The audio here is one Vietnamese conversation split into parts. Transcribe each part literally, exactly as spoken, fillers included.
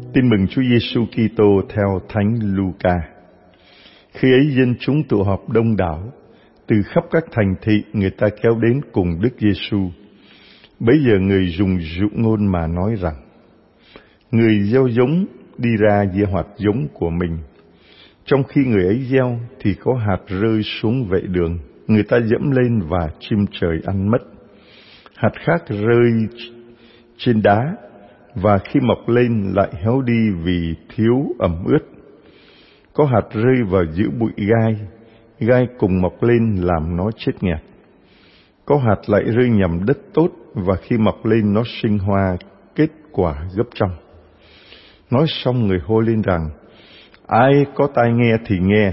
Tin mừng Chúa Giêsu Kitô theo Thánh Luca. Khi ấy dân chúng tụ họp đông đảo, từ khắp các thành thị người ta kéo đến cùng Đức Giêsu. Bấy giờ người dùng dụ ngôn mà nói rằng: người gieo giống đi ra gieo hạt giống của mình. Trong khi người ấy gieo thì có hạt rơi xuống vệ đường, người ta dẫm lên và chim trời ăn mất. Hạt khác rơi trên đá, và khi mọc lên lại héo đi vì thiếu ẩm ướt. Có hạt rơi vào giữa bụi gai, gai cùng mọc lên làm nó chết nghẹt. Có hạt lại rơi nhằm đất tốt, và khi mọc lên nó sinh hoa kết quả gấp trăm. Nói xong người hô lên rằng: ai có tai nghe thì nghe.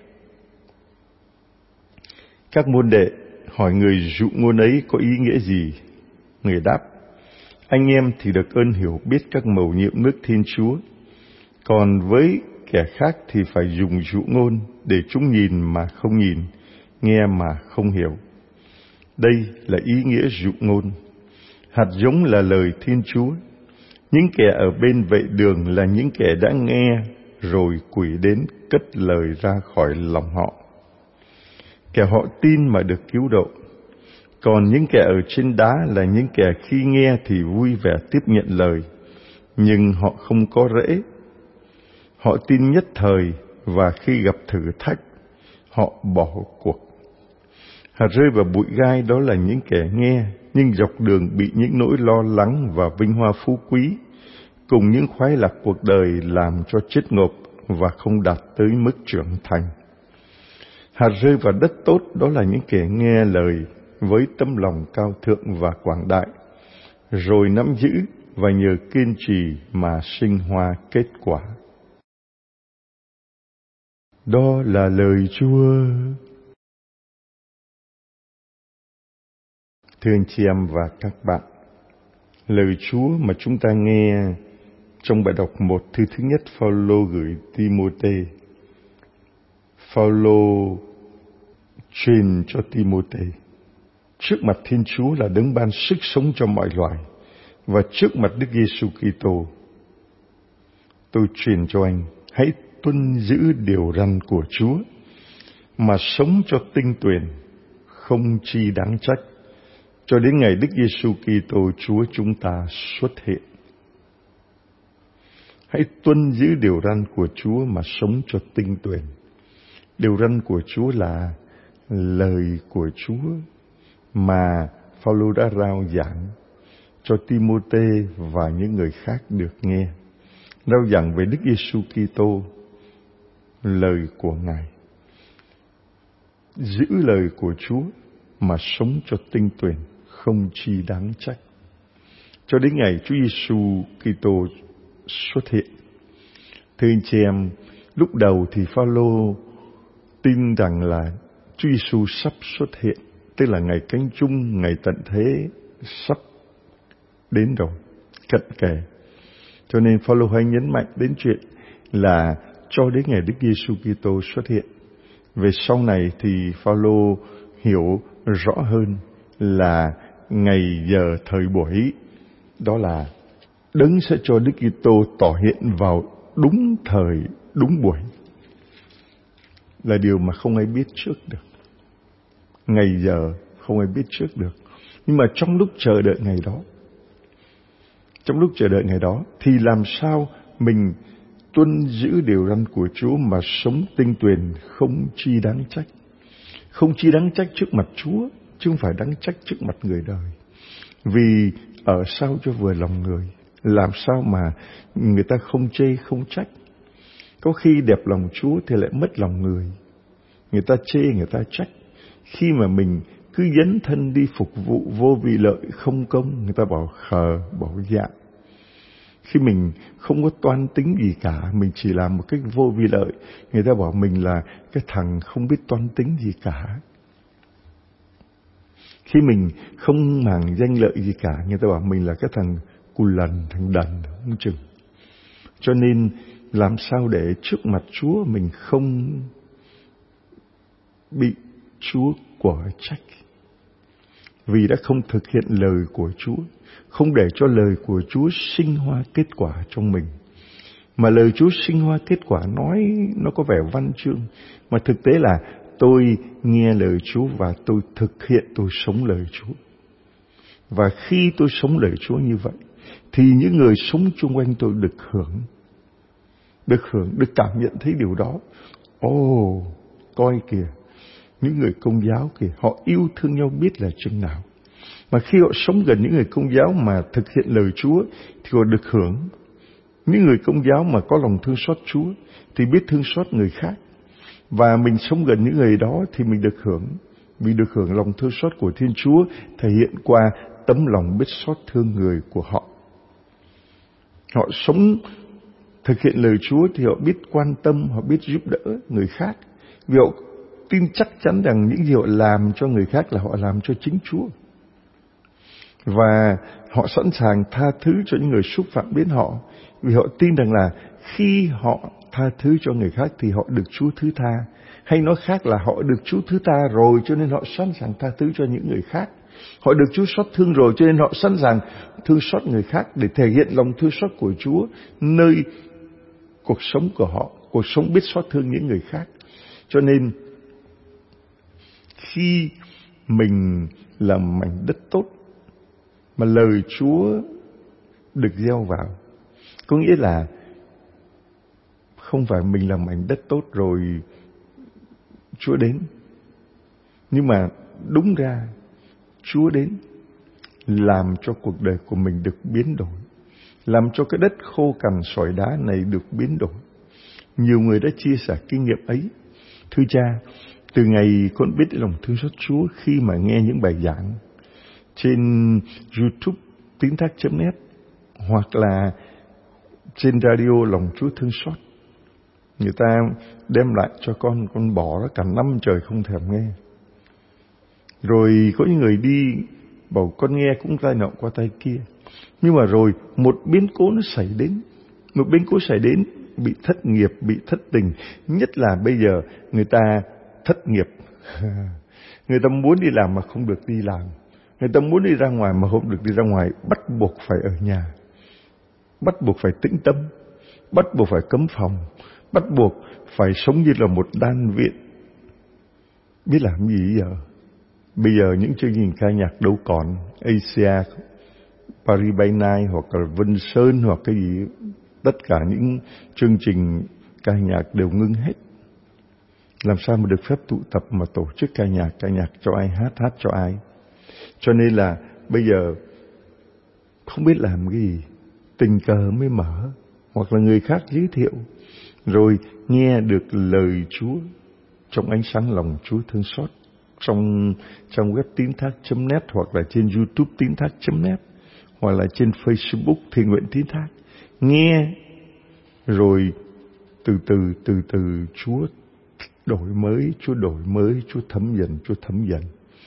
Các môn đệ hỏi người dụ ngôn ấy có ý nghĩa gì. Người đáp: anh em thì được ơn hiểu biết các mầu nhiệm nước Thiên Chúa, còn với kẻ khác thì phải dùng dụ ngôn để chúng nhìn mà không nhìn, nghe mà không hiểu. Đây là ý nghĩa dụ ngôn. Hạt giống là lời Thiên Chúa. Những kẻ ở bên vệ đường là những kẻ đã nghe rồi quỷ đến cất lời ra khỏi lòng họ. Kẻ họ tin mà được cứu độ. Còn những kẻ ở trên đá là những kẻ khi nghe thì vui vẻ tiếp nhận lời, nhưng họ không có rễ. Họ tin nhất thời, và khi gặp thử thách, họ bỏ cuộc. Hạt rơi vào bụi gai đó là những kẻ nghe, nhưng dọc đường bị những nỗi lo lắng và vinh hoa phú quý, cùng những khoái lạc cuộc đời làm cho chết ngộp và không đạt tới mức trưởng thành. Hạt rơi vào đất tốt đó là những kẻ nghe lời với tấm lòng cao thượng và quảng đại, rồi nắm giữ và nhờ kiên trì mà sinh hoa kết quả. Đó là lời Chúa. Thưa anh chị em và các bạn, lời Chúa mà chúng ta nghe trong bài đọc một thư thứ nhất Phaolô gửi Ti-mô-thê. Phaolô truyền cho Ti-mô-thê: trước mặt Thiên Chúa là đấng ban sức sống cho mọi loài, và trước mặt Đức Giêsu Kitô, tôi truyền cho anh: hãy tuân giữ điều răn của Chúa mà sống cho tinh tuyền, không chi đáng trách, cho đến ngày Đức Giêsu Kitô Chúa chúng ta xuất hiện. Hãy tuân giữ điều răn của Chúa mà sống cho tinh tuyền. Điều răn của Chúa là lời của Chúa mà Phaolô đã rao giảng cho Ti-mô-thê và những người khác được nghe. Rao giảng về Đức Giêsu Kitô, lời của Ngài. Giữ lời của Chúa mà sống cho tinh tuyền, không chi đáng trách, cho đến ngày Chúa Giêsu Kitô xuất hiện. Thưa anh chị em, lúc đầu thì Phaolô tin rằng là Chúa Giêsu sắp xuất hiện, tức là ngày cánh chung, ngày tận thế sắp đến rồi, cận kề. Cho nên Phaolô hay nhấn mạnh đến chuyện là cho đến ngày Đức Giêsu Kitô xuất hiện. Về sau này thì Phaolô hiểu rõ hơn là ngày giờ thời buổi đó là đấng sẽ cho Đức Kitô tỏ hiện vào đúng thời, đúng buổi, là điều mà không ai biết trước được. Ngày giờ không ai biết trước được. Nhưng mà trong lúc chờ đợi ngày đó, trong lúc chờ đợi ngày đó thì làm sao mình tuân giữ điều răn của Chúa mà sống tinh tuyền, không chi đáng trách. Không chi đáng trách trước mặt Chúa, chứ không phải đáng trách trước mặt người đời. Vì ở sao cho vừa lòng người, làm sao mà người ta không chê không trách. Có khi đẹp lòng Chúa thì lại mất lòng người, người ta chê, người ta trách. Khi mà mình cứ dấn thân đi phục vụ vô vị lợi không công, người ta bảo khờ, bảo dạ. Khi mình không có toan tính gì cả, mình chỉ làm một cách vô vi lợi, người ta bảo mình là cái thằng không biết toan tính gì cả. Khi mình không màng danh lợi gì cả, người ta bảo mình là cái thằng cù lần, thằng đần, không chừng. Cho nên làm sao để trước mặt Chúa mình không bị Chúa quả trách, vì đã không thực hiện lời của Chúa, không để cho lời của Chúa sinh hoa kết quả trong mình. Mà lời Chúa sinh hoa kết quả nói nó có vẻ văn chương, mà thực tế là tôi nghe lời Chúa và tôi thực hiện, tôi sống lời Chúa. Và khi tôi sống lời Chúa như vậy, thì những người sống chung quanh tôi được hưởng, được hưởng, được cảm nhận thấy điều đó. Ồ, oh, coi kìa, những người Công giáo kìa, họ yêu thương nhau biết là chừng nào. Mà khi họ sống gần những người Công giáo mà thực hiện lời Chúa thì họ được hưởng. Những người Công giáo mà có lòng thương xót Chúa thì biết thương xót người khác. Và mình sống gần những người đó thì mình được hưởng. Vì được hưởng lòng thương xót của Thiên Chúa thể hiện qua tấm lòng biết xót thương người của họ. Họ sống thực hiện lời Chúa thì họ biết quan tâm, họ biết giúp đỡ người khác. Vì họ tin chắc chắn rằng những gì họ làm cho người khác là họ làm cho chính Chúa. Và họ sẵn sàng tha thứ cho những người xúc phạm đến họ. Vì họ tin rằng là khi họ tha thứ cho người khác thì họ được Chúa thứ tha. Hay nói khác là họ được Chúa thứ tha rồi cho nên họ sẵn sàng tha thứ cho những người khác. Họ được Chúa xót thương rồi cho nên họ sẵn sàng thương xót người khác để thể hiện lòng thương xót của Chúa nơi cuộc sống của họ, cuộc sống biết xót thương những người khác. Cho nên khi mình làm mảnh đất tốt mà lời Chúa được gieo vào, có nghĩa là không phải mình làm mảnh đất tốt rồi Chúa đến, nhưng mà đúng ra Chúa đến làm cho cuộc đời của mình được biến đổi, làm cho cái đất khô cằn sỏi đá này được biến đổi. Nhiều người đã chia sẻ kinh nghiệm ấy. Thưa cha, từ ngày con biết lòng thương xót Chúa khi mà nghe những bài giảng trên YouTube Tín Thác chấm net hoặc là trên radio Lòng Chúa Thương Xót, người ta đem lại cho con, con bỏ nó cả năm trời không thèm nghe. Rồi có những người đi bảo con nghe cũng tai nọ qua tay kia. Nhưng mà rồi một biến cố nó xảy đến. Một biến cố xảy đến, bị thất nghiệp, bị thất tình. Nhất là bây giờ người ta thất nghiệp. Người ta muốn đi làm mà không được đi làm. Người ta muốn đi ra ngoài mà không được đi ra ngoài. Bắt buộc phải ở nhà. Bắt buộc phải tĩnh tâm. Bắt buộc phải cấm phòng. Bắt buộc phải sống như là một đan viện. Biết làm gì giờ? Bây giờ những chương trình ca nhạc đâu còn. Asia, Paris by Night hoặc là Vân Sơn hoặc cái gì. Tất cả những chương trình ca nhạc đều ngưng hết. Làm sao mà được phép tụ tập mà tổ chức ca nhạc, ca nhạc cho ai, hát, hát cho ai. Cho nên là bây giờ không biết làm cái gì, tình cờ mới mở, hoặc là người khác giới thiệu, rồi nghe được lời Chúa trong ánh sáng lòng Chúa thương xót, trong, trong web tín thác chấm net hoặc là trên YouTube tín thác chấm net hoặc là trên Facebook Thiện Nguyện Tín Thác. Nghe rồi từ từ từ từ Chúa đổi mới, Chúa đổi mới, Chúa thấm dần, Chúa thấm dần.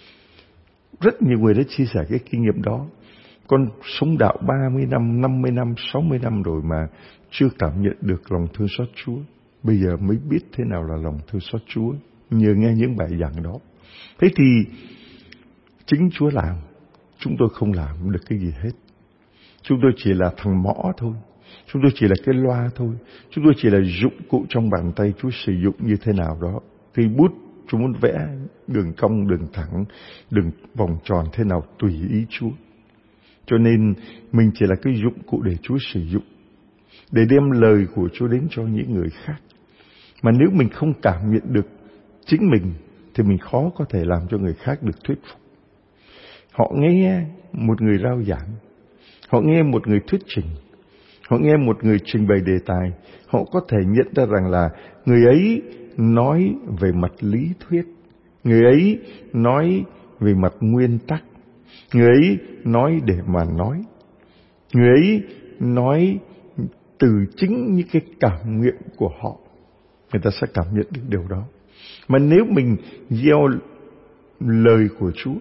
Rất nhiều người đã chia sẻ cái kinh nghiệm đó. Con sống đạo ba mươi năm, năm mươi năm, sáu mươi năm rồi mà chưa cảm nhận được lòng thương xót Chúa. Bây giờ mới biết thế nào là lòng thương xót Chúa, nhờ nghe những bài giảng đó. Thế thì chính Chúa làm, chúng tôi không làm được cái gì hết. Chúng tôi chỉ là thằng mõ thôi. Chúng tôi chỉ là cái loa thôi. Chúng tôi chỉ là dụng cụ trong bàn tay Chúa sử dụng như thế nào đó. Cây bút Chúa muốn vẽ đường cong, đường thẳng, đường vòng tròn thế nào tùy ý Chúa. Cho nên mình chỉ là cái dụng cụ để Chúa sử dụng, để đem lời của Chúa đến cho những người khác. Mà nếu mình không cảm nhận được chính mình thì mình khó có thể làm cho người khác được thuyết phục. Họ nghe một người rao giảng, họ nghe một người thuyết trình, họ nghe một người trình bày đề tài, họ có thể nhận ra rằng là người ấy nói về mặt lý thuyết, người ấy nói về mặt nguyên tắc, người ấy nói để mà nói, người ấy nói từ chính những cái cảm nghiệm của họ. Người ta sẽ cảm nhận được điều đó. Mà nếu mình gieo lời của Chúa,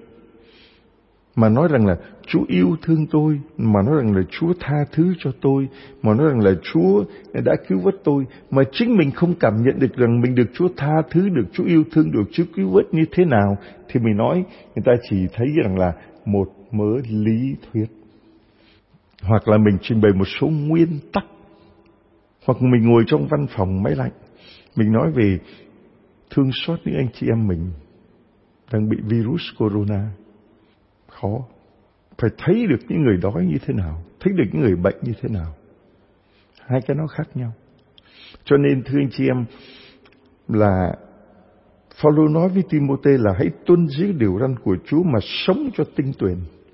mà nói rằng là Chúa yêu thương tôi, mà nói rằng là Chúa tha thứ cho tôi, mà nói rằng là Chúa đã cứu vớt tôi, mà chính mình không cảm nhận được rằng mình được Chúa tha thứ, được Chúa yêu thương, được Chúa cứu vớt như thế nào, thì mình nói, người ta chỉ thấy rằng là một mớ lý thuyết. Hoặc là mình trình bày một số nguyên tắc. Hoặc mình ngồi trong văn phòng máy lạnh, mình nói về thương xót những anh chị em mình đang bị virus corona. Khó. Phải thấy được những người đói như thế nào, thấy được những người bệnh như thế nào. Hai cái nó khác nhau. Cho nên thưa anh chị em, là Phaolô nói với Timôthê là hãy tuân giữ điều răn của Chúa mà sống cho tinh tuyền.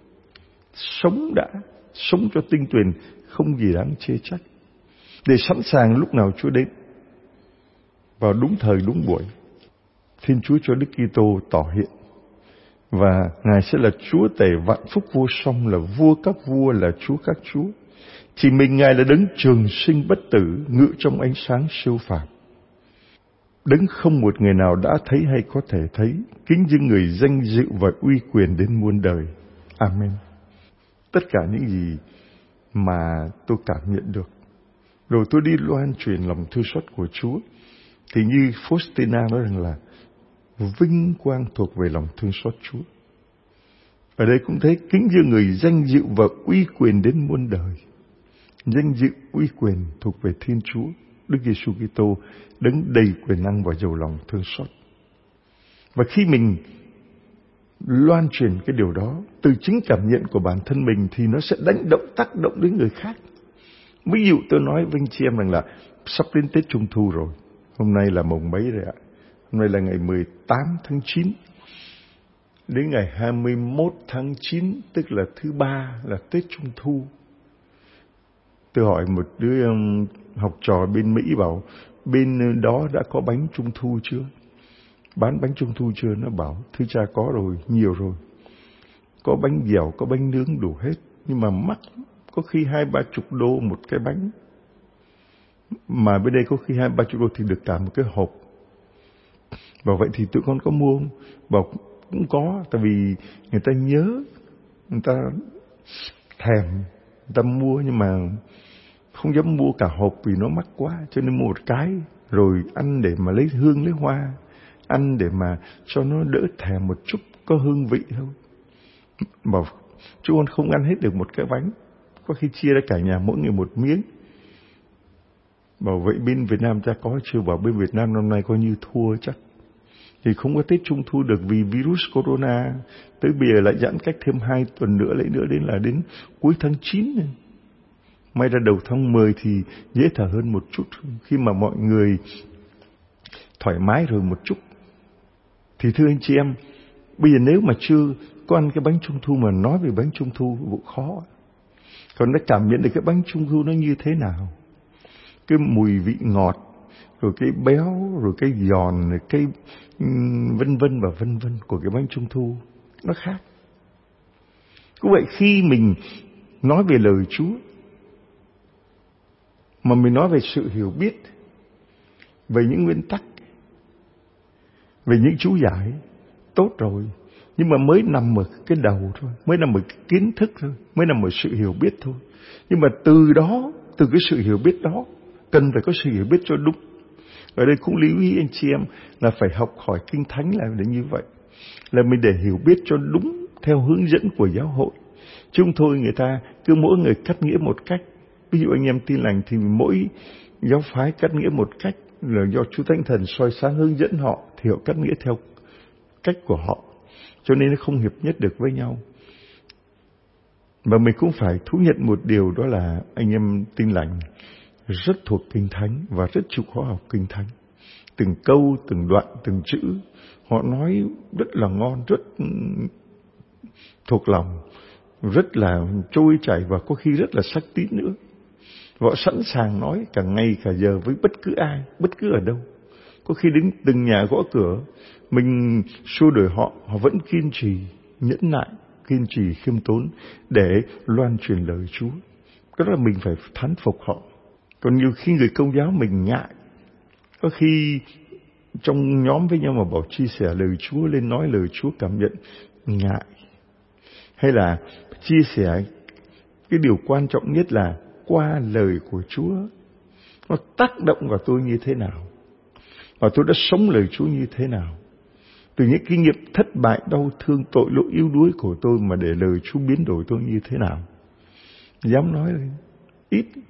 Sống đã, sống cho tinh tuyền, không gì đáng chê trách. Để sẵn sàng lúc nào Chúa đến, vào đúng thời đúng buổi. Thiên Chúa cho Đức Kitô tỏ hiện, và Ngài sẽ là Chúa tể vạn phúc vô song, là vua các vua, là Chúa các chúa. Chỉ mình Ngài là đấng trường sinh bất tử, ngự trong ánh sáng siêu phàm. Đấng không một người nào đã thấy hay có thể thấy, kính dâng người danh dự và uy quyền đến muôn đời. Amen. Tất cả những gì mà tôi cảm nhận được, rồi tôi đi loan truyền lòng thương xót của Chúa, thì như Faustina nói rằng là vinh quang thuộc về lòng thương xót Chúa. Ở đây cũng thấy kính dâng người danh dự và uy quyền đến muôn đời. Danh dự uy quyền thuộc về Thiên Chúa, Đức Giêsu Kitô, đấng đầy quyền năng và giàu lòng thương xót. Và khi mình loan truyền cái điều đó từ chính cảm nhận của bản thân mình, thì nó sẽ đánh động, tác động đến người khác. Ví dụ tôi nói với anh chị em rằng là sắp đến Tết Trung Thu rồi. Hôm nay là mùng mấy rồi ạ? Hôm nay là ngày mười tám tháng chín. Đến ngày hai mươi mốt tháng chín, tức là thứ ba, là Tết Trung Thu. Tôi hỏi một đứa um, học trò bên Mỹ, bảo bên đó đã có bánh Trung Thu chưa? Bán bánh Trung Thu chưa? Nó bảo thưa cha có rồi, nhiều rồi. Có bánh dẻo, có bánh nướng đủ hết, nhưng mà mắc, có khi hai ba chục đô một cái bánh. Mà bên đây có khi hai ba chục đô thì được cả một cái hộp. Bảo vậy thì tụi con có mua không? Bảo cũng có, tại vì người ta nhớ, người ta thèm, người ta mua, nhưng mà không dám mua cả hộp vì nó mắc quá, cho nên mua một cái rồi ăn để mà lấy hương lấy hoa, ăn để mà cho nó đỡ thèm một chút, có hương vị thôi. Bảo chú con không ăn hết được một cái bánh, có khi chia ra cả nhà mỗi người một miếng. Bảo vậy bên Việt Nam cha có chưa? Bảo bên Việt Nam năm nay coi như thua chắc, thì không có Tết Trung Thu được vì virus corona. Tới bây giờ lại giãn cách thêm hai tuần nữa, lại nữa đến là đến cuối tháng chín này. May ra đầu tháng mười thì dễ thở hơn một chút, khi mà mọi người thoải mái rồi một chút. Thì thưa anh chị em, bây giờ nếu mà chưa có ăn cái bánh Trung Thu mà nói về bánh Trung Thu cũng khó. Còn đã cảm nhận được cái bánh Trung Thu nó như thế nào, cái mùi vị ngọt, rồi cái béo, rồi cái giòn, rồi cái vân vân và vân vân của cái bánh Trung Thu, nó khác. Cũng vậy, khi mình nói về lời Chúa, mà mình nói về sự hiểu biết, về những nguyên tắc, về những chú giải, tốt rồi. Nhưng mà mới nằm ở cái đầu thôi, mới nằm ở cái kiến thức thôi, mới nằm ở sự hiểu biết thôi. Nhưng mà từ đó, từ cái sự hiểu biết đó, cần phải có sự hiểu biết cho đúng. Ở đây cũng lưu ý anh chị em là phải học hỏi Kinh Thánh là để như vậy. Là mình để hiểu biết cho đúng theo hướng dẫn của giáo hội. Chứ không thôi người ta cứ mỗi người cắt nghĩa một cách. Ví dụ anh em Tin Lành thì mỗi giáo phái cắt nghĩa một cách, là do Chúa Thánh Thần soi sáng hướng dẫn họ thì họ cắt nghĩa theo cách của họ. Cho nên nó không hiệp nhất được với nhau. Và mình cũng phải thú nhận một điều, đó là anh em Tin Lành rất thuộc Kinh Thánh và rất chịu khó học Kinh Thánh. Từng câu, từng đoạn, từng chữ họ nói rất là ngon, rất thuộc lòng, rất là trôi chảy và có khi rất là sắc tín nữa. Họ sẵn sàng nói cả ngày cả giờ với bất cứ ai, bất cứ ở đâu. Có khi đến từng nhà gõ cửa, mình xua đuổi họ, họ vẫn kiên trì, nhẫn nại, kiên trì, khiêm tốn để loan truyền lời Chúa. Cái đó là mình phải thán phục họ. Còn nhiều khi người Công giáo mình ngại, có khi trong nhóm với nhau mà bảo chia sẻ lời Chúa, lên nói lời Chúa cảm nhận, ngại. Hay là chia sẻ cái điều quan trọng nhất là qua lời của Chúa, nó tác động vào tôi như thế nào, và tôi đã sống lời Chúa như thế nào. Từ những kinh nghiệm thất bại, đau thương, tội lỗi, yếu đuối của tôi mà để lời Chúa biến đổi tôi như thế nào. Dám nói lên ít,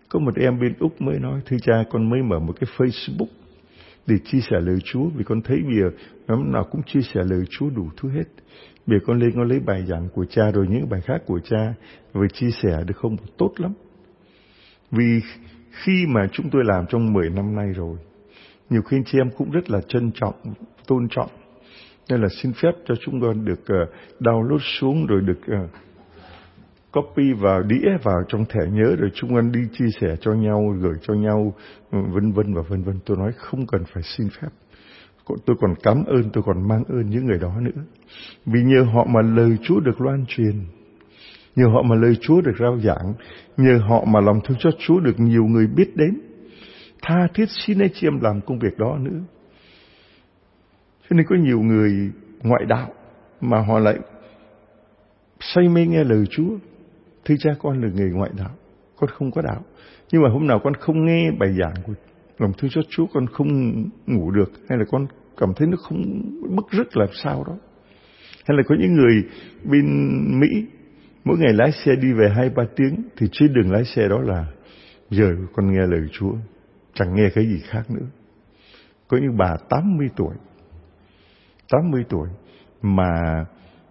Có một em bên Úc mới nói, thưa cha, con mới mở một cái Facebook để chia sẻ lời Chúa, vì con thấy bây giờ nhóm nào cũng chia sẻ lời Chúa đủ thứ hết. Bây giờ con lên con lấy bài giảng của cha rồi những bài khác của cha và chia sẻ được không? Tốt lắm. Vì khi mà chúng tôi làm trong mười năm nay rồi, nhiều khi chị em cũng rất là trân trọng, tôn trọng. Nên là xin phép cho chúng con được uh, download xuống rồi được uh, copy vào, đĩa vào trong thẻ nhớ rồi chúng con đi chia sẻ cho nhau, gửi cho nhau, vân vân và vân vân. Tôi nói không cần phải xin phép. Tôi còn cảm ơn, tôi còn mang ơn những người đó nữa. Vì nhờ họ mà lời Chúa được loan truyền, nhờ họ mà lời Chúa được rao giảng, nhờ họ mà lòng thương xót Chúa được nhiều người biết đến. Tha thiết xin anh chị em làm công việc đó nữa. Cho nên có nhiều người ngoại đạo mà họ lại say mê nghe lời Chúa. Thưa cha, con là người ngoại đạo, con không có đạo. Nhưng mà hôm nào con không nghe bài giảng của lòng thương xót Chúa, con không ngủ được, hay là con cảm thấy nó không bức rứt làm sao đó. Hay là có những người bên Mỹ mỗi ngày lái xe đi về hai ba tiếng, thì trên đường lái xe đó là giờ con nghe lời Chúa, chẳng nghe cái gì khác nữa. Có những bà tám mươi tuổi, tám mươi tuổi mà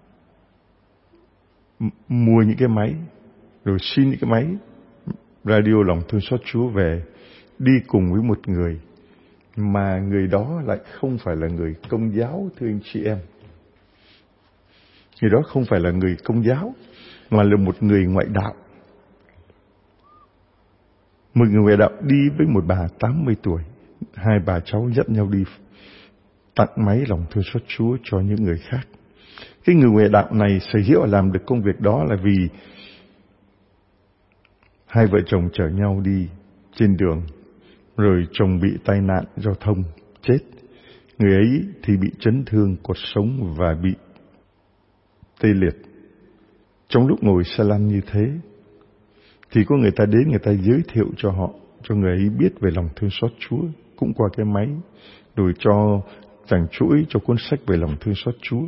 mua những cái máy, rồi xin những cái máy radio lòng thương xót Chúa về, đi cùng với một người mà người đó lại không phải là người Công giáo, thưa anh chị em. Người đó không phải là người Công giáo, mà là một người ngoại đạo. Một người ngoại đạo đi với một bà tám mươi tuổi, hai bà cháu dắt nhau đi tặng máy lòng thương xót Chúa cho những người khác. Cái người ngoại đạo này sở hữu làm được công việc đó là vì hai vợ chồng chở nhau đi trên đường, rồi chồng bị tai nạn giao thông chết, người ấy thì bị chấn thương cột sống và bị tê liệt. Trong lúc ngồi xe lăn như thế thì có người ta đến, người ta giới thiệu cho họ, cho người ấy biết về lòng thương xót Chúa, cũng qua cái máy, rồi cho giảng chuỗi, cho cuốn sách về lòng thương xót Chúa.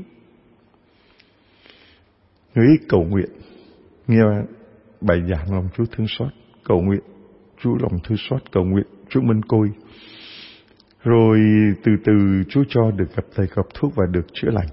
Người ấy cầu nguyện, nghe bài giảng lòng Chúa thương xót, cầu nguyện Chúa lòng thương xót, cầu nguyện Chúa mân côi. Rồi từ từ Chúa cho được gặp thầy, gặp thuốc và được chữa lành.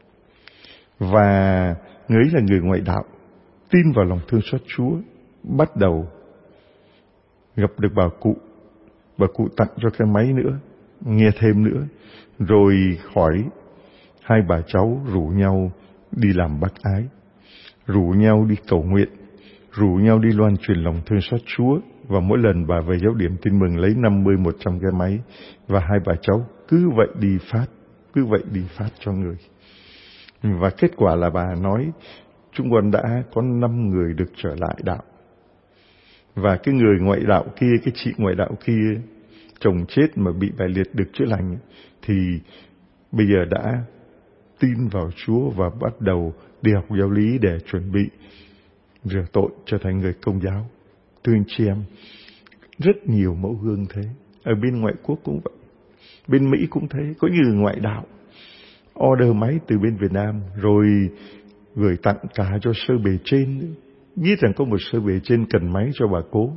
Và người ấy là người ngoại đạo, tin vào lòng thương xót Chúa, bắt đầu gặp được bà cụ. Bà cụ tặng cho cái máy nữa, nghe thêm nữa. Rồi hỏi hai bà cháu rủ nhau đi làm bác ái, rủ nhau đi cầu nguyện, rủ nhau đi loan truyền lòng thương xót Chúa. Và mỗi lần bà về giáo điểm Tin Mừng lấy năm mươi, một trăm cái máy, và hai bà cháu cứ vậy đi phát, cứ vậy đi phát cho người. Và kết quả là bà nói chúng con đã có năm người được trở lại đạo. Và cái người ngoại đạo kia, cái chị ngoại đạo kia, chồng chết mà bị bại liệt được chữa lành, thì bây giờ đã tin vào Chúa và bắt đầu đi học giáo lý để chuẩn bị rửa tội trở thành người Công giáo. Thưa anh chị em, rất nhiều mẫu gương thế. Ở bên ngoại quốc cũng vậy, bên Mỹ cũng thế. Có nhiều người ngoại đạo order máy từ bên Việt Nam, rồi gửi tặng cả cho sơ bề trên. Biết rằng có một sơ bề trên cần máy cho bà cố,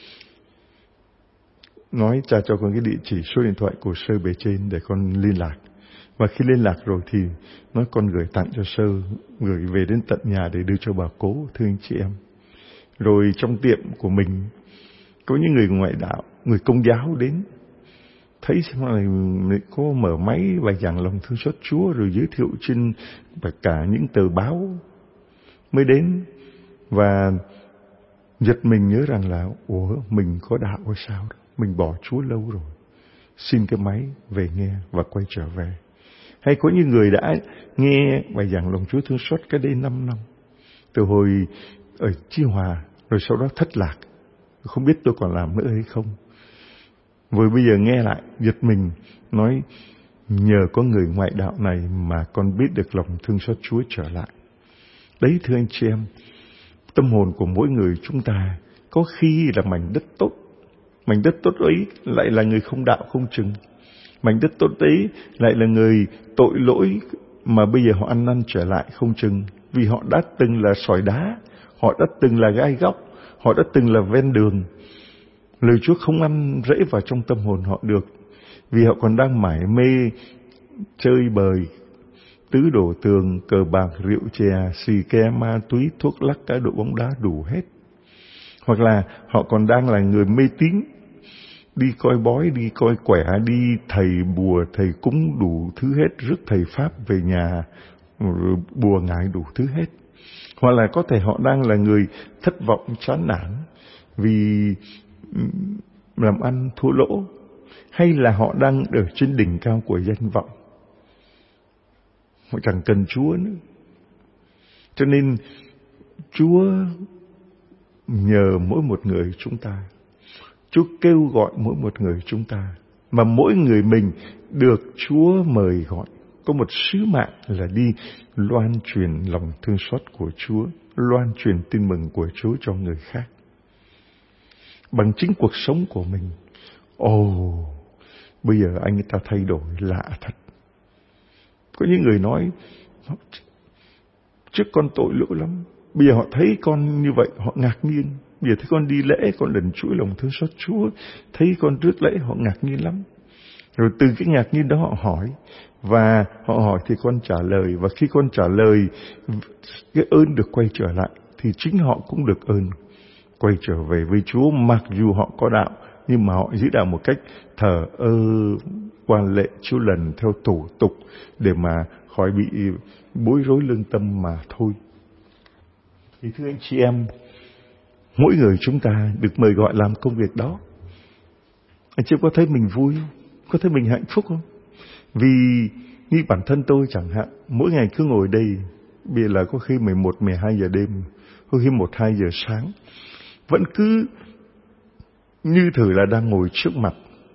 nói cha cho con cái địa chỉ, số điện thoại của sơ bề trên để con liên lạc. Và khi liên lạc rồi thì nói con gửi tặng cho sơ, gửi về đến tận nhà để đưa cho bà cố, thưa anh chị em. Rồi trong tiệm của mình có những người ngoại đạo, người Công giáo đến, thấy xem là có mở máy bài giảng lòng thương xót Chúa, rồi giới thiệu trên cả những tờ báo mới đến, và giật mình nhớ rằng là ủa mình có đạo hay sao đó, mình bỏ Chúa lâu rồi, xin cái máy về nghe và quay trở về. Hay có những người đã nghe bài giảng lòng Chúa thương xót cái đây năm năm, từ hồi ở Chi Hòa, rồi sau đó thất lạc, không biết tôi còn làm nữa hay không. Rồi bây giờ nghe lại giật mình, nói nhờ có người ngoại đạo này mà con biết được lòng thương xót Chúa trở lại. Đấy thưa anh chị em, tâm hồn của mỗi người chúng ta có khi là mảnh đất tốt, mảnh đất tốt ấy lại là người không đạo không chừng. Mảnh đất tốt ấy lại là người tội lỗi mà bây giờ họ ăn năn trở lại không chừng. Vì họ đã từng là sỏi đá, họ đã từng là gai góc, họ đã từng là ven đường. Lời Chúa không ăn rễ vào trong tâm hồn họ được, vì họ còn đang mải mê chơi bời, tứ đổ tường, cờ bạc, rượu chè, xì ke, ma túy, thuốc lắc, cá độ, bóng đá đủ hết. Hoặc là họ còn đang là người mê tín, đi coi bói, đi coi quẻ, đi thầy bùa, thầy cúng đủ thứ hết, rước thầy Pháp về nhà, bùa ngải đủ thứ hết. Hoặc là có thể họ đang là người thất vọng, chán nản vì làm ăn thua lỗ, hay là họ đang ở trên đỉnh cao của danh vọng. Họ chẳng cần Chúa nữa. Cho nên Chúa nhờ mỗi một người chúng ta, Chúa kêu gọi mỗi một người chúng ta, mà mỗi người mình được Chúa mời gọi có một sứ mạng là đi loan truyền lòng thương xót của Chúa, loan truyền tin mừng của Chúa cho người khác bằng chính cuộc sống của mình. Ồ, oh, bây giờ anh ta thay đổi lạ thật. Có những người nói trước con tội lỗi lắm, bây giờ họ thấy con như vậy họ ngạc nhiên. Bây giờ thấy con đi lễ, con lần chuỗi lòng thương xót Chúa, thấy con rước lễ họ ngạc nhiên lắm. Rồi từ cái ngạc nhiên đó họ hỏi, và họ hỏi thì con trả lời, và khi con trả lời, cái ơn được quay trở lại thì chính họ cũng được ơn quay trở về với Chúa. Mặc dù họ có đạo, nhưng mà họ giữ đạo một cách thờ ơ, quan lệ chiếu lần theo thủ tục để mà khỏi bị bối rối lương tâm mà thôi. Thì thưa anh chị em, mỗi người chúng ta được mời gọi làm công việc đó. Anh chị có thấy mình vui không? Có thấy mình hạnh phúc không? Vì như bản thân tôi chẳng hạn, mỗi ngày cứ ngồi đây, bây giờ là có khi mười một, mười hai giờ đêm, có khi một, hai giờ sáng, vẫn cứ như thử là đang ngồi trước mặt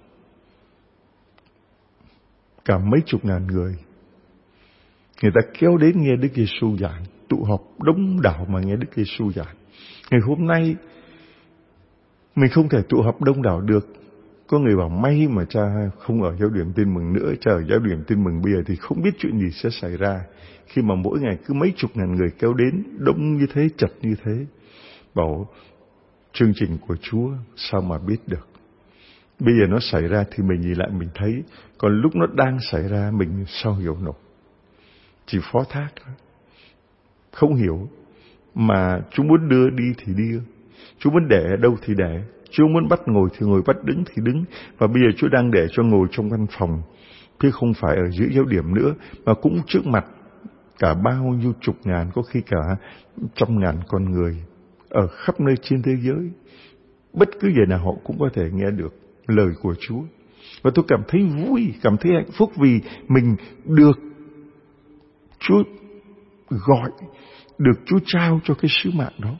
cả mấy chục ngàn người. Người ta kéo đến nghe Đức Giêsu giảng, tụ họp đông đảo mà nghe Đức Giêsu giảng. Ngày hôm nay mình không thể tụ họp đông đảo được. Có người bảo may mà cha không ở giáo điểm tin mừng nữa, cha ở giáo điểm tin mừng bây giờ thì không biết chuyện gì sẽ xảy ra. Khi mà mỗi ngày cứ mấy chục ngàn người kéo đến, đông như thế, chật như thế. Bảo chương trình của Chúa sao mà biết được. Bây giờ nó xảy ra thì mình nhìn lại mình thấy, còn lúc nó đang xảy ra mình sao hiểu nổi. Chỉ phó thác thôi. Không hiểu. Mà Chúa muốn đưa đi thì đưa, Chúa muốn để ở đâu thì để, Chúa muốn bắt ngồi thì ngồi, bắt đứng thì đứng. Và bây giờ Chúa đang để cho ngồi trong văn phòng, chứ không phải ở giữa giáo điểm nữa, mà cũng trước mặt cả bao nhiêu chục ngàn, có khi cả trăm ngàn con người ở khắp nơi trên thế giới. Bất cứ giờ nào họ cũng có thể nghe được lời của Chúa. Và tôi cảm thấy vui, cảm thấy hạnh phúc vì mình được Chúa gọi, được Chúa trao cho cái sứ mạng đó.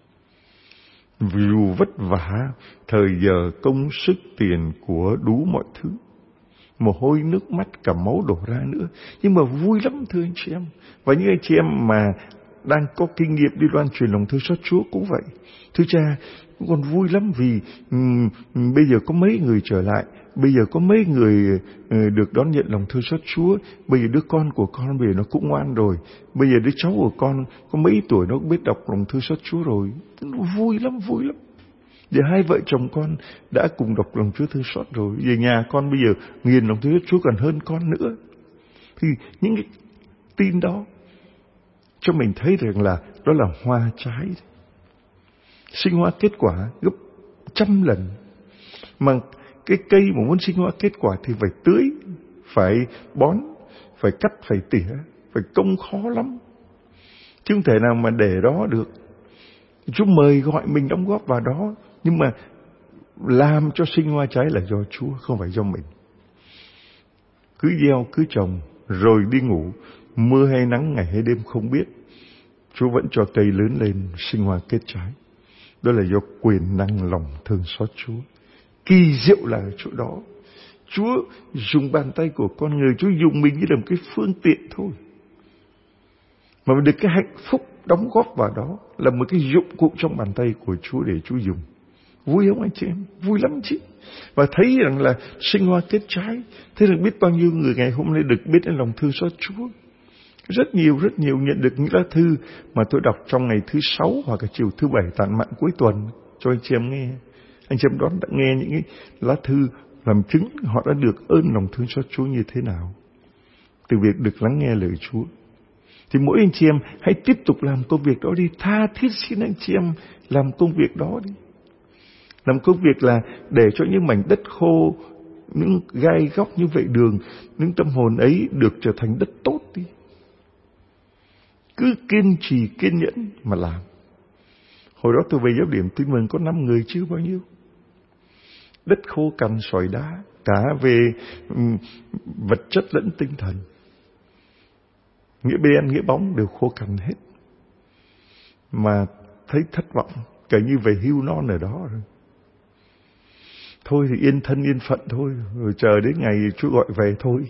Dù vất vả, thời giờ, công sức, tiền của đủ mọi thứ, mồ hôi, nước mắt, cả máu đổ ra nữa, nhưng mà vui lắm thưa anh chị em. Và những anh chị em mà đang có kinh nghiệm đi loan truyền lòng thương xót Chúa cũng vậy. Thưa cha, còn vui lắm vì um, bây giờ có mấy người trở lại, bây giờ có mấy người uh, được đón nhận lòng thương xót Chúa, bây giờ đứa con của con bây giờ nó cũng ngoan rồi, bây giờ đứa cháu của con có mấy tuổi nó cũng biết đọc lòng thương xót Chúa rồi. Vui lắm, vui lắm. Giờ hai vợ chồng con đã cùng đọc lòng Chúa thương xót rồi, về nhà con bây giờ nghiền lòng thương xót Chúa còn hơn con nữa. Thì những cái tin đó cho mình thấy rằng là đó là hoa trái, sinh hoa kết quả gấp trăm lần. Mà cái cây mà muốn sinh hoa kết quả thì phải tưới, phải bón, phải cắt, phải tỉa, phải công khó lắm, chứ không thể nào mà để đó được. Chúa mời gọi mình đóng góp vào đó, nhưng mà làm cho sinh hoa trái là do Chúa, không phải do mình. Cứ gieo, cứ trồng, rồi đi ngủ, mưa hay nắng, ngày hay đêm không biết, Chúa vẫn cho cây lớn lên, sinh hoa kết trái. Đó là do quyền năng lòng thương xót Chúa. Kỳ diệu là ở chỗ đó. Chúa dùng bàn tay của con người, Chúa dùng mình như là một cái phương tiện thôi. Mà mình được cái hạnh phúc đóng góp vào đó, là một cái dụng cụ trong bàn tay của Chúa để Chúa dùng. Vui không anh chị em? Vui lắm chứ. Và thấy rằng là sinh hoa kết trái, thế là biết bao nhiêu người ngày hôm nay được biết đến lòng thương xót Chúa. Rất nhiều, rất nhiều nhận được những lá thư mà tôi đọc trong ngày thứ sáu hoặc là chiều thứ bảy tản mạn cuối tuần cho anh chị em nghe. Anh chị em đó đã nghe những cái lá thư làm chứng họ đã được ơn lòng thương xót Chúa như thế nào từ việc được lắng nghe lời Chúa. Thì mỗi anh chị em hãy tiếp tục làm công việc đó đi. Tha thiết xin anh chị em làm công việc đó đi. Làm công việc là để cho những mảnh đất khô, những gai góc như vậy đường, những tâm hồn ấy được trở thành đất tốt đi. Cứ kiên trì, kiên nhẫn mà làm. Hồi đó tôi về giáo điểm Tin Mừng có năm người chứ bao nhiêu. Đất khô cằn sỏi đá, cả về um, vật chất lẫn tinh thần. Nghĩa bên, nghĩa bóng đều khô cằn hết. Mà thấy thất vọng, kể như về hưu non ở đó rồi. Thôi thì yên thân yên phận thôi, rồi chờ đến ngày Chúa gọi về thôi.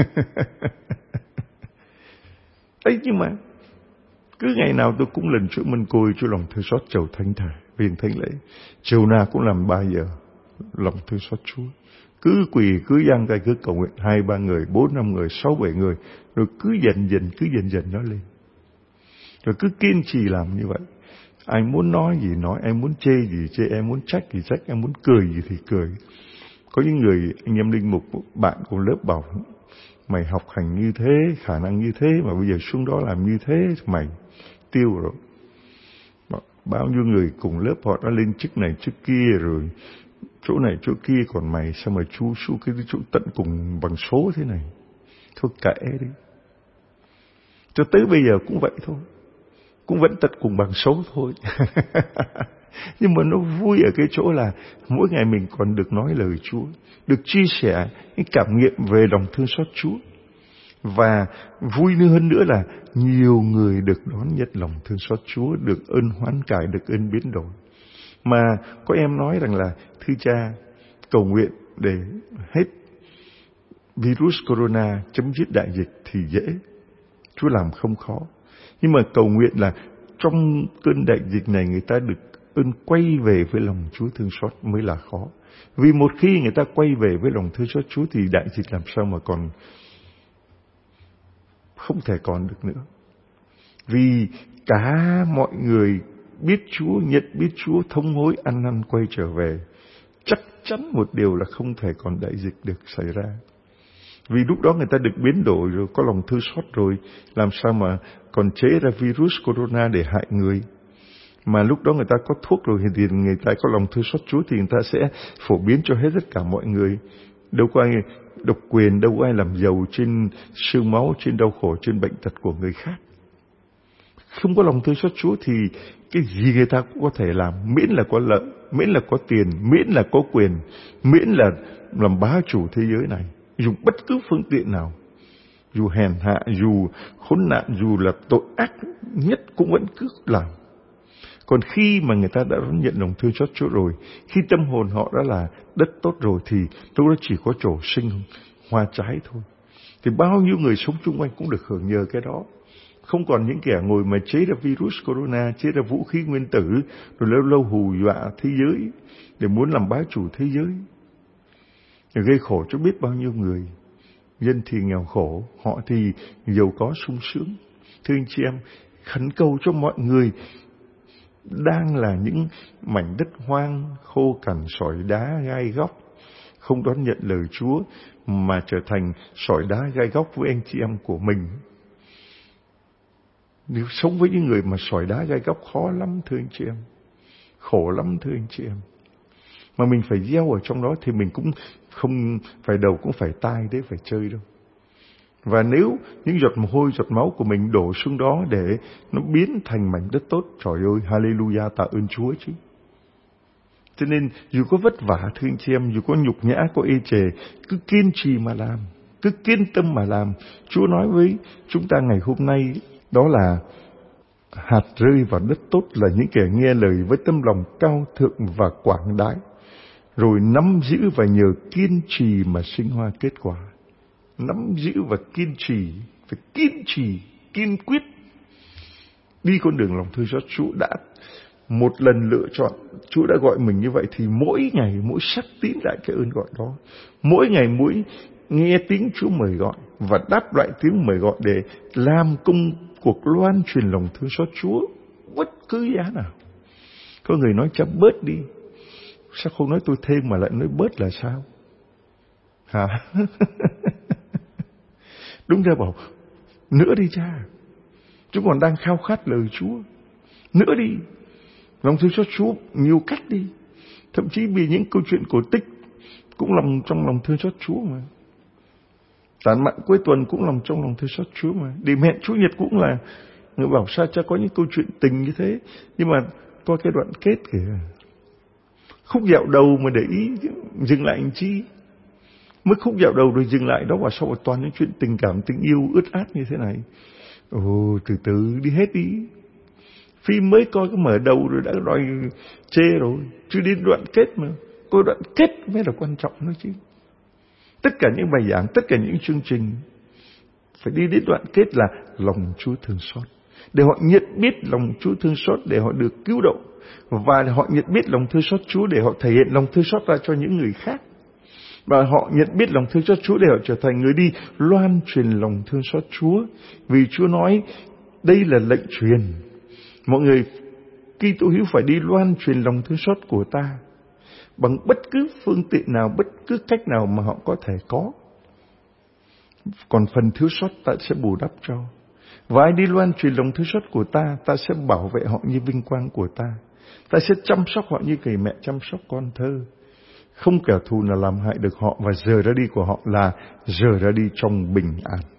Ấy nhưng mà cứ ngày nào tôi cũng lần Chúa Mân Côi, Chúa lòng thương xót chầu thánh thể, viên thánh lễ. Chiều nào cũng làm ba giờ, lòng thương xót Chúa. Cứ quỳ, cứ giang tay, cứ cầu nguyện hai ba người, bốn năm người, sáu bảy người, rồi cứ dần dần, cứ dần dần nó lên. Rồi cứ kiên trì làm như vậy. Anh muốn nói gì nói, em muốn chê gì chê, em muốn trách gì trách, em muốn cười gì thì cười. Có những người, anh em linh mục, bạn của lớp bảo, mày học hành như thế, khả năng như thế, mà bây giờ xuống đó làm như thế, mày tiêu rồi. Bao nhiêu người cùng lớp họ đã lên chức này chức kia rồi, chỗ này chỗ kia, còn mày sao mà chú xuống cái chỗ tận cùng bằng số thế này. Thôi kệ đi. Cho tới bây giờ cũng vậy thôi. Cũng vẫn tận cùng bằng số thôi. Nhưng mà nó vui ở cái chỗ là mỗi ngày mình còn được nói lời Chúa, được chia sẻ cái cảm nghiệm về lòng thương xót Chúa. Và vui hơn nữa là nhiều người được đón nhận lòng thương xót Chúa, được ơn hoán cải, được ơn biến đổi. Mà có em nói rằng là thưa cha, cầu nguyện để hết virus corona, chấm dứt đại dịch thì dễ. Chúa làm không khó. Nhưng mà cầu nguyện là trong cơn đại dịch này người ta được ơn quay về với lòng Chúa thương xót mới là khó. Vì một khi người ta quay về với lòng thương xót Chúa thì đại dịch làm sao mà còn không thể còn được nữa. Vì cả mọi người biết Chúa, nhận biết Chúa, thông hối, ăn năn quay trở về. Chắc chắn một điều là không thể còn đại dịch được xảy ra. Vì lúc đó người ta được biến đổi rồi, có lòng thương xót rồi, làm sao mà còn chế ra virus corona để hại người. Mà lúc đó người ta có thuốc rồi thì người ta có lòng thương xót Chúa thì người ta sẽ phổ biến cho hết tất cả mọi người. Đâu có ai độc quyền, đâu có ai làm giàu trên sương máu, trên đau khổ, trên bệnh tật của người khác. Không có lòng thương xót Chúa thì cái gì người ta cũng có thể làm, miễn là có lợi, miễn là có tiền, miễn là có quyền, miễn là làm bá chủ thế giới này. Dùng bất cứ phương tiện nào, dù hèn hạ, dù khốn nạn, dù là tội ác nhất cũng vẫn cứ làm. Còn khi mà người ta đã đón nhận lòng thương xót Chúa rồi, khi tâm hồn họ đã là đất tốt rồi thì lúc đó chỉ có chỗ sinh hoa trái thôi. Thì bao nhiêu người sống chung quanh cũng được hưởng nhờ cái đó. Không còn những kẻ ngồi mà chế ra virus corona, chế ra vũ khí nguyên tử, rồi lâu lâu hù dọa thế giới để muốn làm bá chủ thế giới. Rồi gây khổ cho biết bao nhiêu người. Dân thì nghèo khổ, họ thì giàu có sung sướng. Thưa anh chị em, khẩn cầu cho mọi người đang là những mảnh đất hoang, khô cằn, sỏi đá, gai góc, không đón nhận lời Chúa mà trở thành sỏi đá, gai góc với anh chị em của mình. Nếu sống với những người mà sỏi đá, gai góc khó lắm thưa anh chị em, khổ lắm thưa anh chị em. Mà mình phải gieo ở trong đó thì mình cũng không phải đầu cũng phải tai đấy, phải chơi đâu. Và nếu những giọt mồ hôi, giọt máu của mình đổ xuống đó để nó biến thành mảnh đất tốt, trời ơi, hallelujah, tạ ơn Chúa chứ. Cho nên dù có vất vả thưa anh chị em, dù có nhục nhã, có ê chề, cứ kiên trì mà làm, cứ kiên tâm mà làm. Chúa nói với chúng ta ngày hôm nay đó là hạt rơi vào đất tốt là những kẻ nghe lời với tâm lòng cao thượng và quảng đại, rồi nắm giữ và nhờ kiên trì mà sinh hoa kết quả. Nắm giữ và kiên trì, phải kiên trì, kiên quyết đi con đường lòng thương xót. Chúa đã một lần lựa chọn, Chúa đã gọi mình như vậy thì mỗi ngày mỗi sắc tín lại cái ơn gọi đó. Mỗi ngày mỗi nghe tiếng Chúa mời gọi và đáp lại tiếng mời gọi để làm công cuộc loan truyền lòng thương xót Chúa bất cứ giá nào. Có người nói chả bớt đi, Sao không nói tôi thêm mà lại nói bớt là sao? Hả? Đúng ra bảo nữa đi cha, chúng còn đang khao khát lời Chúa. Nữa đi. Lòng thương xót Chúa nhiều cách đi. Thậm chí vì những câu chuyện cổ tích cũng nằm trong lòng thương xót Chúa mà. Tản mạn cuối tuần cũng nằm trong lòng thương xót Chúa mà. Điểm hẹn Chủ nhật cũng là, người bảo sao cha có những câu chuyện tình như thế, nhưng mà coi cái đoạn kết kìa. Khúc dạo đầu mà để ý dừng lại làm chi? Mới khúc dạo đầu rồi dừng lại đó, và sau toàn những chuyện tình cảm, tình yêu ướt át như thế này. Ồ, từ từ đi hết đi. Phim mới coi cái mở đầu rồi đã đòi chê rồi, chứ đến đoạn kết mà. Coi đoạn kết mới là quan trọng nữa chứ. Tất cả những bài giảng, tất cả những chương trình phải đi đến đoạn kết là lòng Chúa thương xót, để họ nhận biết lòng Chúa thương xót, để họ được cứu độ, và họ nhận biết lòng thương xót Chúa để họ thể hiện lòng thương xót ra cho những người khác, và họ nhận biết lòng thương xót Chúa để họ trở thành người đi loan truyền lòng thương xót Chúa. Vì Chúa nói đây là lệnh truyền, mọi người Kitô hữu phải đi loan truyền lòng thương xót của ta bằng bất cứ phương tiện nào, bất cứ cách nào mà họ có thể có. Còn phần thiếu sót ta sẽ bù đắp cho. Và ai đi loan truyền lòng thương xót của ta, ta sẽ bảo vệ họ như vinh quang của ta. Ta sẽ chăm sóc họ như người mẹ chăm sóc con thơ. Không kẻ thù nào làm hại được họ, và giờ ra đi của họ là giờ ra đi trong bình an.